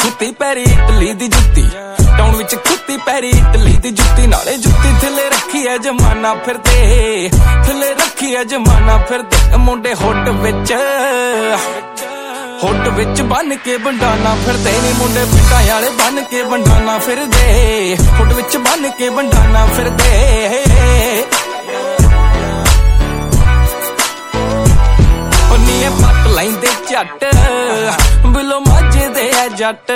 ਖੁੱਤੀ ਪੈਰੀ ਇਟਲੀ ਦੀ ਜੁੱਤੀ ਟਾਊਨ ਵਿੱਚ ਖੁੱਤੀ ਪੈਰੀ ਇਟਲੀ ਦੀ ਜੁੱਤੀ ਨਾਲੇ ਜੁੱਤੀ ਥੱਲੇ ਰੱਖੀ ਐ ਜਮਾਨਾ ਫਿਰਦੇ ਥੱਲੇ ਰੱਖੀ ਐ ਜਮਾਨਾ ਫਿਰਦੇ ਮੁੰਡੇ ਹੁੱਡ ਵਿੱਚ ਬੰਨ ਕੇ ਬੰਡਾਨਾ ਫਿਰਦੇ ਨੀ ਮੁੰਡੇ ਪਿੱਟਾਂ ਵਾਲੇ ਬੰਨ ਕੇ ਬੰਡਾਨਾ ਫਿਰਦੇ ਹੁੱਡ ਵਿੱਚ ਬੰਨ ਕੇ ਬੰਡਾਨਾ ਫਿਰਦੇ ਪੱਟ ਲੈਂਦੇ ਝੱਟ ਬਿਲੋ ਮਾਝੇ ਦੇ ਆ ਜੱਟ